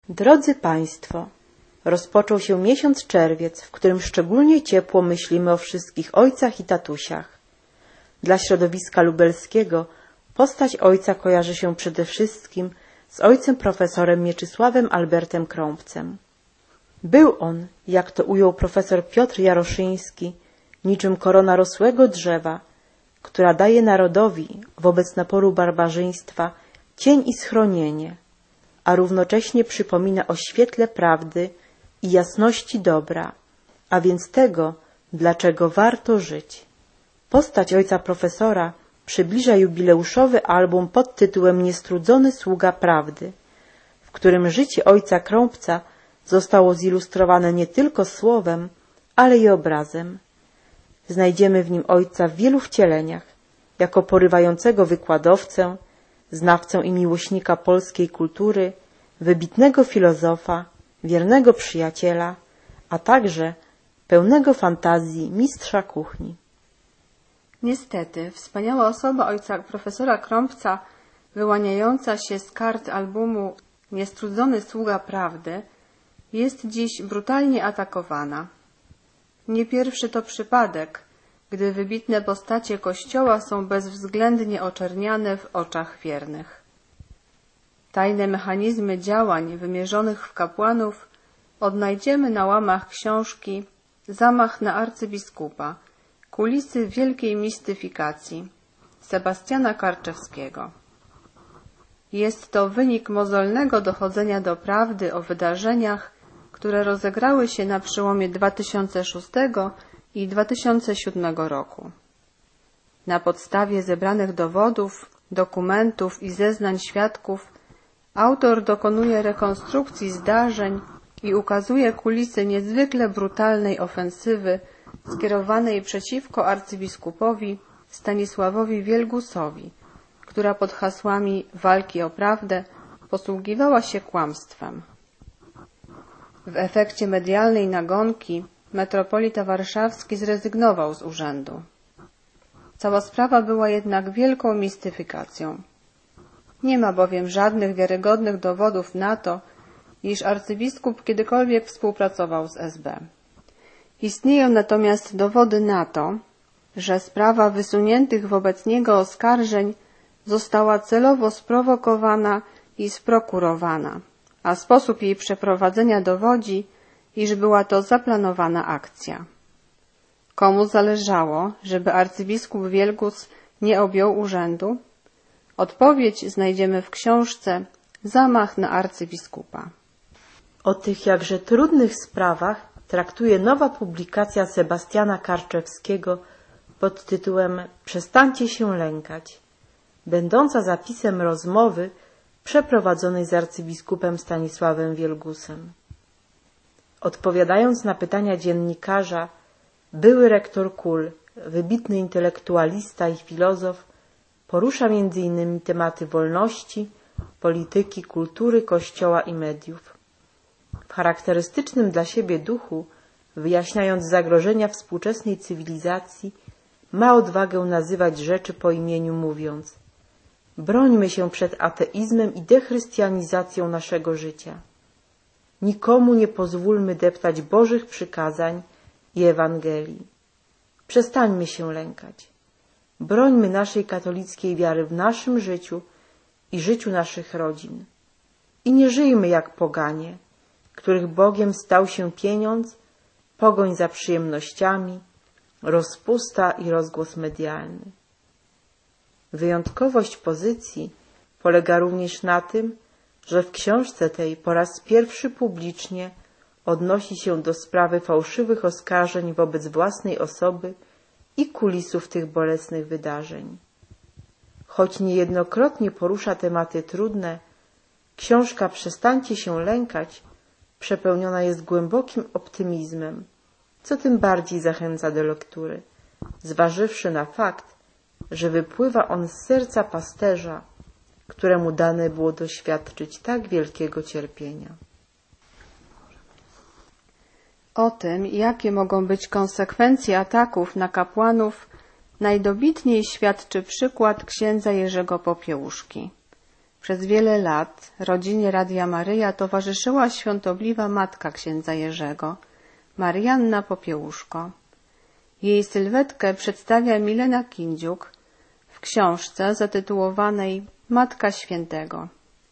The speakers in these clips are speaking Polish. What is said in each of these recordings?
Drodzy Państwo, rozpoczął się miesiąc czerwiec, w którym szczególnie ciepło myślimy o wszystkich ojcach i tatusiach. Dla środowiska lubelskiego postać ojca kojarzy się przede wszystkim z ojcem profesorem Mieczysławem Albertem Krąpcem. Był on, jak to ujął profesor Piotr Jaroszyński, niczym korona rosłego drzewa, która daje narodowi wobec naporu barbarzyństwa cień i schronienie, a równocześnie przypomina o świetle prawdy i jasności dobra, a więc tego, dlaczego warto żyć. Postać ojca profesora przybliża jubileuszowy album pod tytułem Niestrudzony sługa prawdy, w którym życie ojca Krąpca zostało zilustrowane nie tylko słowem, ale i obrazem. Znajdziemy w nim ojca w wielu wcieleniach, jako porywającego wykładowcę, znawcę i miłośnika polskiej kultury, wybitnego filozofa, wiernego przyjaciela, a także pełnego fantazji mistrza kuchni. Niestety, wspaniała osoba ojca profesora Krąpca, wyłaniająca się z kart albumu Niestrudzony sługa prawdy, jest dziś brutalnie atakowana. Nie pierwszy to przypadek, gdy wybitne postacie Kościoła są bezwzględnie oczerniane w oczach wiernych. Tajne mechanizmy działań wymierzonych w kapłanów odnajdziemy na łamach książki Zamach na arcybiskupa, kulisy wielkiej mistyfikacji Sebastiana Karczewskiego. Jest to wynik mozolnego dochodzenia do prawdy o wydarzeniach, które rozegrały się na przełomie 2006 i 2007 roku. Na podstawie zebranych dowodów, dokumentów i zeznań świadków autor dokonuje rekonstrukcji zdarzeń i ukazuje kulisy niezwykle brutalnej ofensywy skierowanej przeciwko arcybiskupowi Stanisławowi Wielgusowi, która pod hasłami walki o prawdę posługiwała się kłamstwem. W efekcie medialnej nagonki metropolita warszawski zrezygnował z urzędu. Cała sprawa była jednak wielką mistyfikacją. Nie ma bowiem żadnych wiarygodnych dowodów na to, iż arcybiskup kiedykolwiek współpracował z SB. Istnieją natomiast dowody na to, że sprawa wysuniętych wobec niego oskarżeń została celowo sprowokowana i sprokurowana, a sposób jej przeprowadzenia dowodzi, iż była to zaplanowana akcja. Komu zależało, żeby arcybiskup Wielgus nie objął urzędu? Odpowiedź znajdziemy w książce Zamach na arcybiskupa. O tych jakże trudnych sprawach traktuje nowa publikacja Sebastiana Karczewskiego pod tytułem Przestańcie się lękać, będąca zapisem rozmowy przeprowadzonej z arcybiskupem Stanisławem Wielgusem. Odpowiadając na pytania dziennikarza, były rektor KUL, wybitny intelektualista i filozof, porusza m.in. tematy wolności, polityki, kultury, kościoła i mediów. W charakterystycznym dla siebie duchu, wyjaśniając zagrożenia współczesnej cywilizacji, ma odwagę nazywać rzeczy po imieniu, mówiąc: brońmy się przed ateizmem i dechrystianizacją naszego życia. Nikomu nie pozwólmy deptać Bożych przykazań i Ewangelii. Przestańmy się lękać. Brońmy naszej katolickiej wiary w naszym życiu i życiu naszych rodzin. I nie żyjmy jak poganie, których Bogiem stał się pieniądz, pogoń za przyjemnościami, rozpusta i rozgłos medialny. Wyjątkowość pozycji polega również na tym, że w książce tej po raz pierwszy publicznie odnosi się do sprawy fałszywych oskarżeń wobec własnej osoby i kulisów tych bolesnych wydarzeń. Choć niejednokrotnie porusza tematy trudne, książka Przestańcie się lękać przepełniona jest głębokim optymizmem, co tym bardziej zachęca do lektury, zważywszy na fakt, że wypływa on z serca pasterza, któremu dane było doświadczyć tak wielkiego cierpienia. O tym, jakie mogą być konsekwencje ataków na kapłanów, najdobitniej świadczy przykład księdza Jerzego Popiełuszki. Przez wiele lat rodzinie Radia Maryja towarzyszyła świątobliwa matka księdza Jerzego, Marianna Popiełuszko. Jej sylwetkę przedstawia Milena Kindziuk w książce zatytułowanej Matka Świętego.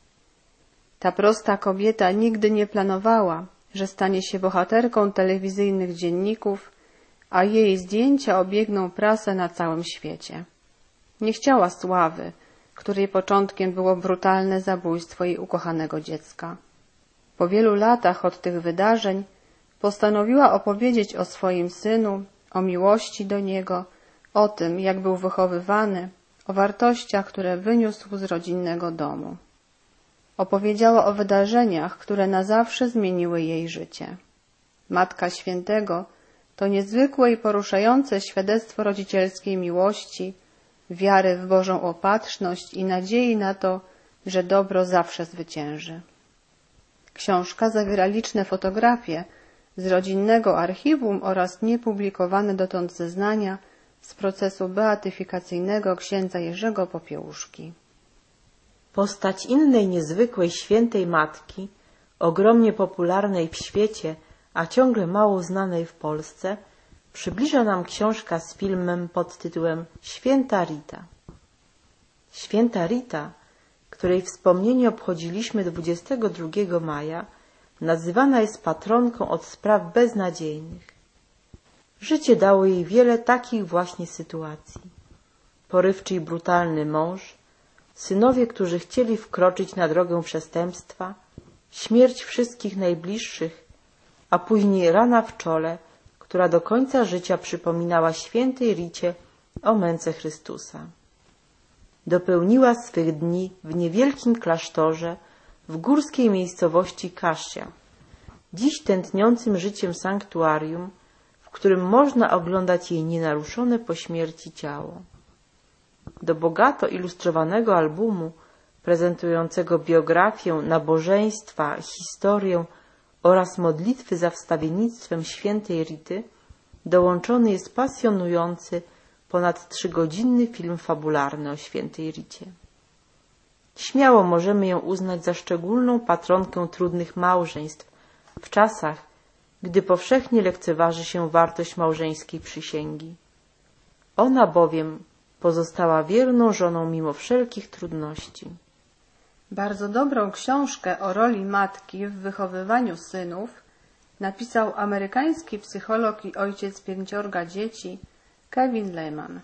Ta prosta kobieta nigdy nie planowała, że stanie się bohaterką telewizyjnych dzienników, a jej zdjęcia obiegną prasę na całym świecie. Nie chciała sławy, której początkiem było brutalne zabójstwo jej ukochanego dziecka. Po wielu latach od tych wydarzeń postanowiła opowiedzieć o swoim synu, o miłości do niego, o tym, jak był wychowywany, o wartościach, które wyniósł z rodzinnego domu. Opowiedziała o wydarzeniach, które na zawsze zmieniły jej życie. Matka Świętego to niezwykłe i poruszające świadectwo rodzicielskiej miłości, wiary w Bożą opatrzność i nadziei na to, że dobro zawsze zwycięży. Książka zawiera liczne fotografie z rodzinnego archiwum oraz niepublikowane dotąd zeznania z procesu beatyfikacyjnego księdza Jerzego Popiełuszki. Postać innej niezwykłej świętej matki, ogromnie popularnej w świecie, a ciągle mało znanej w Polsce, przybliża nam książka z filmem pod tytułem Święta Rita. Święta Rita, której wspomnienie obchodziliśmy 22 maja, nazywana jest patronką od spraw beznadziejnych. Życie dało jej wiele takich właśnie sytuacji. Porywczy i brutalny mąż, synowie, którzy chcieli wkroczyć na drogę przestępstwa, śmierć wszystkich najbliższych, a później rana w czole, która do końca życia przypominała świętej Ricie o męce Chrystusa. Dopełniła swych dni w niewielkim klasztorze w górskiej miejscowości Kasia, dziś tętniącym życiem sanktuarium, w którym można oglądać jej nienaruszone po śmierci ciało. Do bogato ilustrowanego albumu prezentującego biografię, nabożeństwa, historię oraz modlitwy za wstawiennictwem świętej Rity dołączony jest pasjonujący, ponad 3-godzinny film fabularny o świętej Ricie. Śmiało możemy ją uznać za szczególną patronkę trudnych małżeństw w czasach, gdy powszechnie lekceważy się wartość małżeńskiej przysięgi. Ona bowiem pozostała wierną żoną mimo wszelkich trudności. Bardzo dobrą książkę o roli matki w wychowywaniu synów napisał amerykański psycholog i ojciec 5 dzieci Kevin Lehman.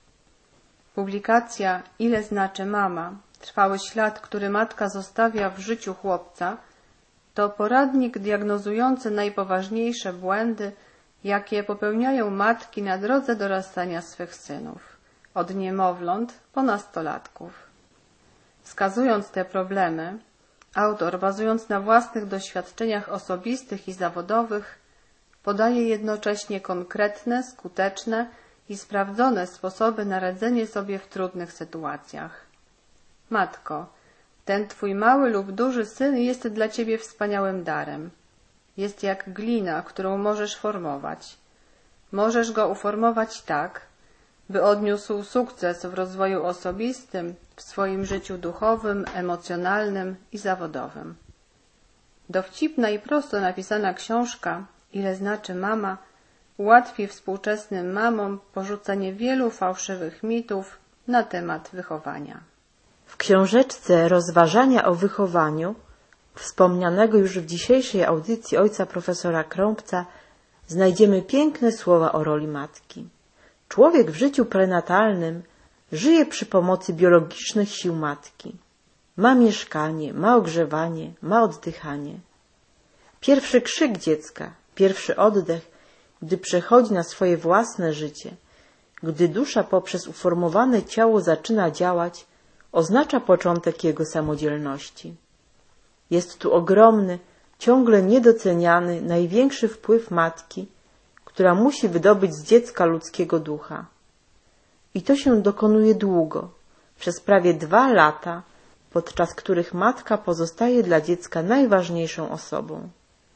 Publikacja Ile znaczy mama? Trwały ślad, który matka zostawia w życiu chłopca, to poradnik diagnozujący najpoważniejsze błędy, jakie popełniają matki na drodze dorastania swych synów, od niemowląt po nastolatków. Wskazując te problemy, autor, bazując na własnych doświadczeniach osobistych i zawodowych, podaje jednocześnie konkretne, skuteczne i sprawdzone sposoby na radzenie sobie w trudnych sytuacjach. Matko, ten twój mały lub duży syn jest dla ciebie wspaniałym darem. Jest jak glina, którą możesz formować. Możesz go uformować tak, by odniósł sukces w rozwoju osobistym, w swoim życiu duchowym, emocjonalnym i zawodowym. Dowcipna i prosto napisana książka Ile znaczy mama ułatwi współczesnym mamom porzucenie wielu fałszywych mitów na temat wychowania. W książeczce Rozważania o wychowaniu, wspomnianego już w dzisiejszej audycji ojca profesora Krąbca, znajdziemy piękne słowa o roli matki. Człowiek w życiu prenatalnym żyje przy pomocy biologicznych sił matki. Ma mieszkanie, ma ogrzewanie, ma oddychanie. Pierwszy krzyk dziecka, pierwszy oddech, gdy przechodzi na swoje własne życie, gdy dusza poprzez uformowane ciało zaczyna działać, oznacza początek jego samodzielności. Jest tu ogromny, ciągle niedoceniany, największy wpływ matki, która musi wydobyć z dziecka ludzkiego ducha. I to się dokonuje długo, przez prawie 2 lata, podczas których matka pozostaje dla dziecka najważniejszą osobą.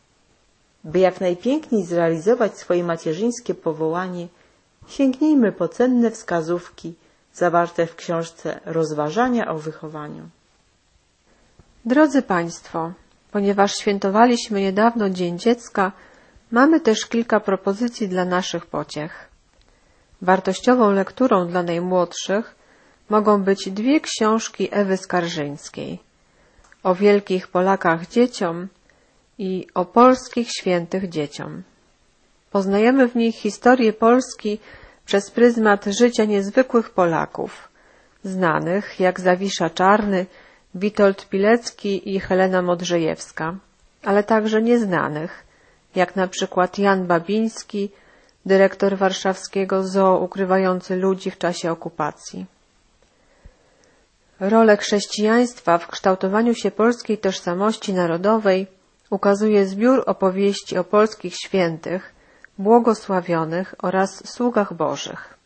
By jak najpiękniej zrealizować swoje macierzyńskie powołanie, sięgnijmy po cenne wskazówki zawarte w książce Rozważania o wychowaniu. Drodzy Państwo, ponieważ świętowaliśmy niedawno Dzień Dziecka, mamy też kilka propozycji dla naszych pociech. Wartościową lekturą dla najmłodszych mogą być 2 książki Ewy Skarżyńskiej o wielkich Polakach dzieciom i o polskich świętych dzieciom. Poznajemy w nich historię Polski przez pryzmat życia niezwykłych Polaków, znanych jak Zawisza Czarny, Witold Pilecki i Helena Modrzejewska, ale także nieznanych, jak na przykład Jan Babiński, dyrektor warszawskiego zoo ukrywający ludzi w czasie okupacji. Rolę chrześcijaństwa w kształtowaniu się polskiej tożsamości narodowej ukazuje zbiór opowieści o polskich świętych, błogosławionych oraz sługach bożych.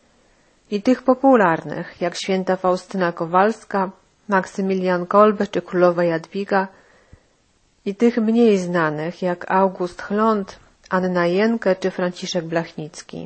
I tych popularnych, jak święta Faustyna Kowalska, Maksymilian Kolbe czy królowa Jadwiga, i tych mniej znanych, jak August Chląd, Anna Jenkę czy Franciszek Blachnicki.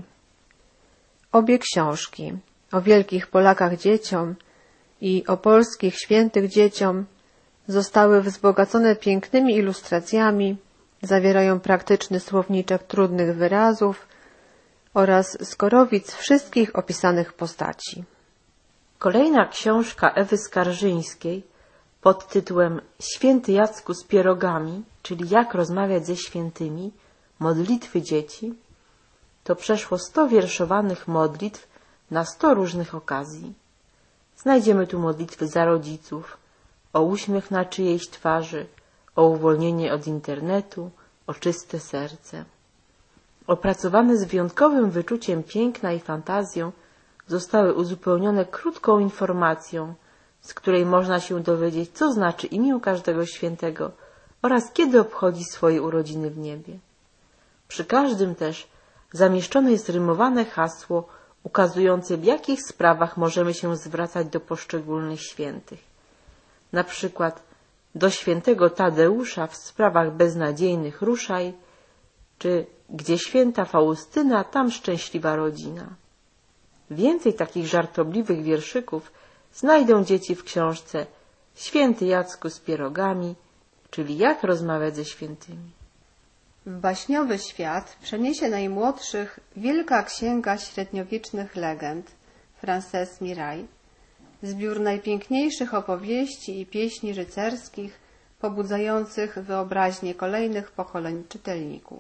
Obie książki o wielkich Polakach dzieciom i o polskich świętych dzieciom zostały wzbogacone pięknymi ilustracjami, zawierają praktyczny słowniczek trudnych wyrazów oraz skorowic wszystkich opisanych postaci. Kolejna książka Ewy Skarżyńskiej pod tytułem Święty Jacku z pierogami, czyli jak rozmawiać ze świętymi, modlitwy dzieci, to przeszło 100 wierszowanych modlitw na 100 różnych okazji. Znajdziemy tu modlitwy za rodziców, o uśmiech na czyjejś twarzy, o uwolnienie od internetu, o czyste serce. Opracowane z wyjątkowym wyczuciem piękna i fantazją, zostały uzupełnione krótką informacją, z której można się dowiedzieć, co znaczy imię każdego świętego oraz kiedy obchodzi swoje urodziny w niebie. Przy każdym też zamieszczone jest rymowane hasło ukazujące, w jakich sprawach możemy się zwracać do poszczególnych świętych. Na przykład do świętego Tadeusza w sprawach beznadziejnych ruszaj, czy gdzie święta Faustyna, tam szczęśliwa rodzina. Więcej takich żartobliwych wierszyków znajdą dzieci w książce Święty Jacku z pierogami, czyli jak rozmawiać ze świętymi. W baśniowy świat przeniesie najmłodszych Wielka Księga Średniowiecznych Legend Frances Mirail, zbiór najpiękniejszych opowieści i pieśni rycerskich, pobudzających wyobraźnię kolejnych pokoleń czytelników.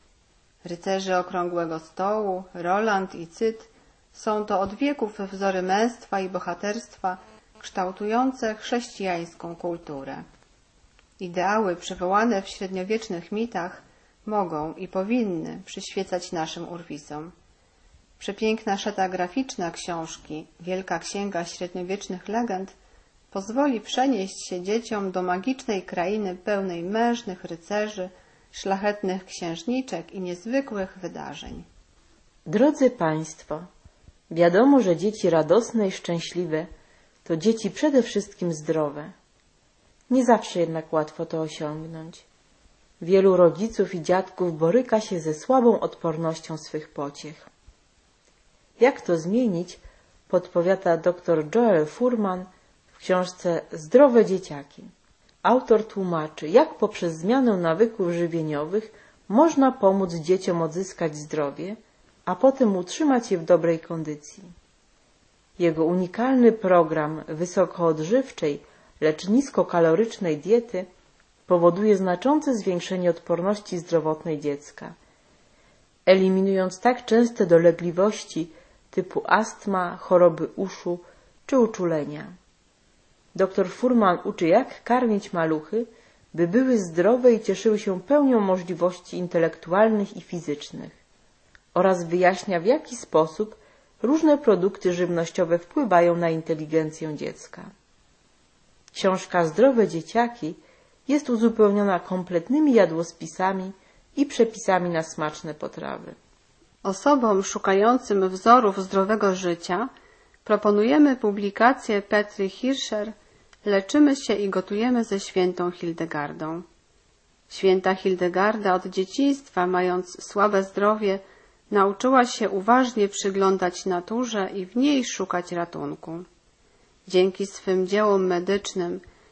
Rycerze Okrągłego Stołu, Roland i Cyd są to od wieków wzory męstwa i bohaterstwa kształtujące chrześcijańską kulturę. Ideały przywołane w średniowiecznych mitach mogą i powinny przyświecać naszym urwisom. Przepiękna szata graficzna książki Wielka Księga Średniowiecznych Legend pozwoli przenieść się dzieciom do magicznej krainy pełnej mężnych rycerzy, szlachetnych księżniczek i niezwykłych wydarzeń. Drodzy Państwo, wiadomo, że dzieci radosne i szczęśliwe to dzieci przede wszystkim zdrowe. Nie zawsze jednak łatwo to osiągnąć. Wielu rodziców i dziadków boryka się ze słabą odpornością swych pociech. Jak to zmienić, podpowiada dr Joel Fuhrman w książce Zdrowe dzieciaki. Autor tłumaczy, jak poprzez zmianę nawyków żywieniowych można pomóc dzieciom odzyskać zdrowie, a potem utrzymać je w dobrej kondycji. Jego unikalny program wysokoodżywczej, lecz niskokalorycznej diety powoduje znaczące zwiększenie odporności zdrowotnej dziecka, eliminując tak częste dolegliwości typu astma, choroby uszu czy uczulenia. Dr Fuhrman uczy, jak karmić maluchy, by były zdrowe i cieszyły się pełnią możliwości intelektualnych i fizycznych, oraz wyjaśnia, w jaki sposób różne produkty żywnościowe wpływają na inteligencję dziecka. Książka Zdrowe dzieciaki jest uzupełniona kompletnymi jadłospisami i przepisami na smaczne potrawy. Osobom szukającym wzorów zdrowego życia proponujemy publikację Petry Hirscher Leczymy się i gotujemy ze świętą Hildegardą. Święta Hildegarda od dzieciństwa, mając słabe zdrowie, nauczyła się uważnie przyglądać naturze i w niej szukać ratunku. Dzięki swym dziełom medycznym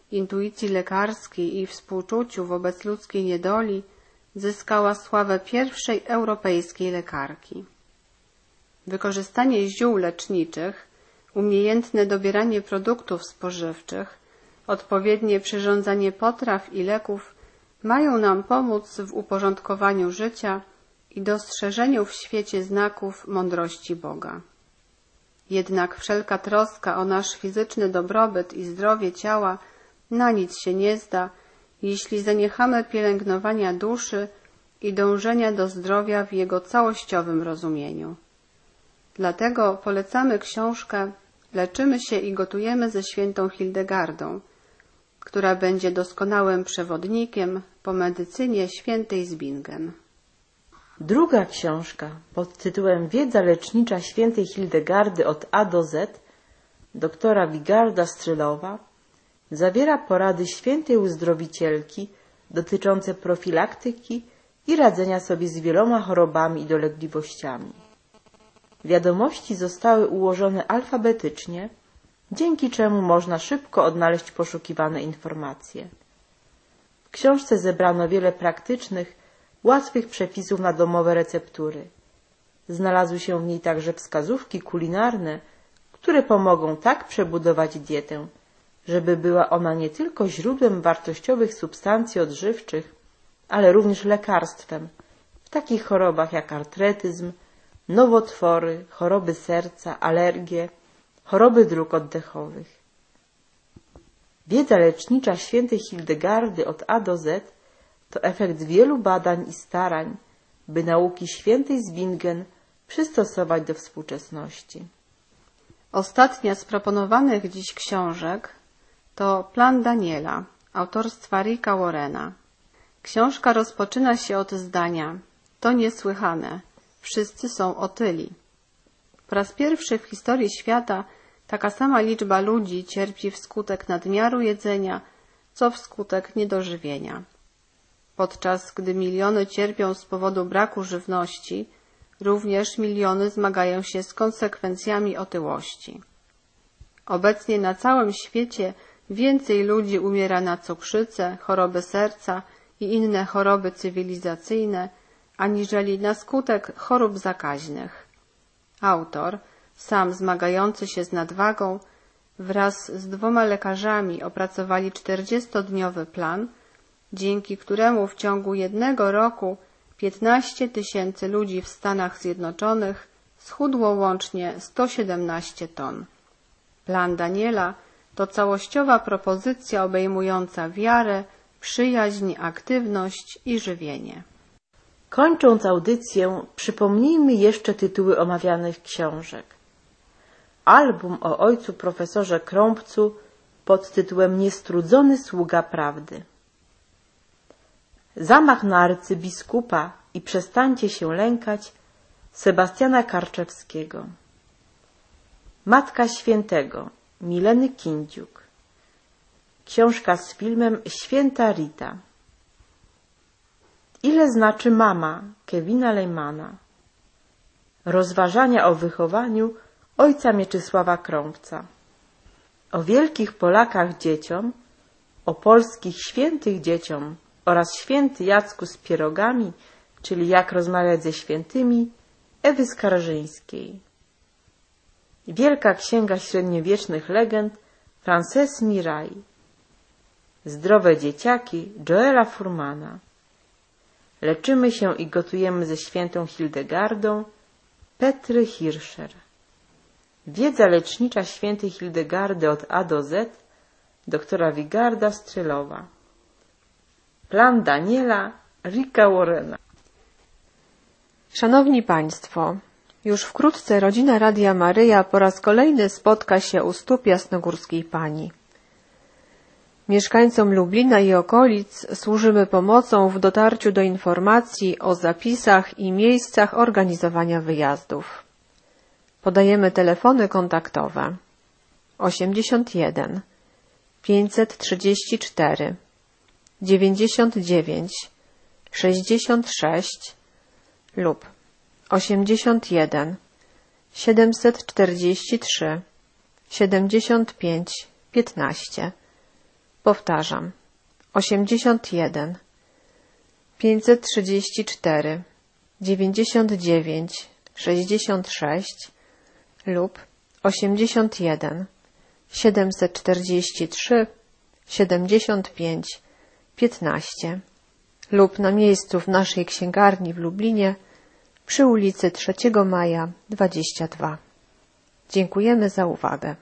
intuicji lekarskiej i współczuciu wobec ludzkiej niedoli zyskała sławę pierwszej europejskiej lekarki. Wykorzystanie ziół leczniczych, umiejętne dobieranie produktów spożywczych, odpowiednie przyrządzanie potraw i leków mają nam pomóc w uporządkowaniu życia i dostrzeżeniu w świecie znaków mądrości Boga. Jednak wszelka troska o nasz fizyczny dobrobyt i zdrowie ciała na nic się nie zda, jeśli zaniechamy pielęgnowania duszy i dążenia do zdrowia w jego całościowym rozumieniu. Dlatego polecamy książkę Leczymy się i gotujemy ze świętą Hildegardą, która będzie doskonałym przewodnikiem po medycynie świętej Zbingen. Druga książka pod tytułem Wiedza lecznicza świętej Hildegardy od A do Z doktora Wigarda Strylowa zawiera porady świętej uzdrowicielki dotyczące profilaktyki i radzenia sobie z wieloma chorobami i dolegliwościami. Wiadomości zostały ułożone alfabetycznie, dzięki czemu można szybko odnaleźć poszukiwane informacje. W książce zebrano wiele praktycznych, łatwych przepisów na domowe receptury. Znalazły się w niej także wskazówki kulinarne, które pomogą tak przebudować dietę, żeby była ona nie tylko źródłem wartościowych substancji odżywczych, ale również lekarstwem w takich chorobach jak artretyzm, nowotwory, choroby serca, alergie, choroby dróg oddechowych. Wiedza lecznicza świętej Hildegardy od A do Z to efekt wielu badań i starań, by nauki świętej Zbingen przystosować do współczesności. Ostatnia z proponowanych dziś książek to Plan Daniela autorstwa Ricka Warrena. Książka rozpoczyna się od zdania: to niesłychane, wszyscy są otyli. Po raz pierwszy w historii świata taka sama liczba ludzi cierpi wskutek nadmiaru jedzenia, co wskutek niedożywienia. Podczas gdy miliony cierpią z powodu braku żywności, również miliony zmagają się z konsekwencjami otyłości. Obecnie na całym świecie więcej ludzi umiera na cukrzycę, choroby serca i inne choroby cywilizacyjne, aniżeli na skutek chorób zakaźnych. Autor, sam zmagający się z nadwagą, wraz z 2 lekarzami opracowali 40-dniowy plan, dzięki któremu w ciągu 1 roku 15 000 ludzi w Stanach Zjednoczonych schudło łącznie 117 ton. Plan Daniela to całościowa propozycja obejmująca wiarę, przyjaźń, aktywność i żywienie. Kończąc audycję, przypomnijmy jeszcze tytuły omawianych książek. Album o ojcu profesorze Krąbcu pod tytułem Niestrudzony sługa prawdy. Zamach na arcybiskupa i przestańcie się lękać Sebastiana Karczewskiego. Matka Świętego Mileny Kindziuk. Książka z filmem Święta Rita. Ile znaczy mama Kevina Lehmana. Rozważania o wychowaniu ojca Mieczysława Krąbca. O wielkich Polakach dzieciom, o polskich świętych dzieciom oraz święty Jacku z pierogami, czyli jak rozmawiać ze świętymi, Ewy Skarżyńskiej. Wielka Księga Średniowiecznych Legend Frances Mirail. Zdrowe dzieciaki Joela Furmana. Leczymy się i gotujemy ze świętą Hildegardą Petry Hirscher. Wiedza lecznicza świętej Hildegardy od A do Z doktora Wigarda Strylowa. Plan Daniela Ricka Warrena. Szanowni Państwo, już wkrótce rodzina Radia Maryja po raz kolejny spotka się u stóp Jasnogórskiej Pani. Mieszkańcom Lublina i okolic służymy pomocą w dotarciu do informacji o zapisach i miejscach organizowania wyjazdów. Podajemy telefony kontaktowe 81 534 99 66 lub 81 743 75 15 Powtarzam. 81 534 99 66 lub 81 743 75 15 lub na miejscu w naszej księgarni w Lublinie przy ulicy 3 Maja 22. Dziękujemy za uwagę.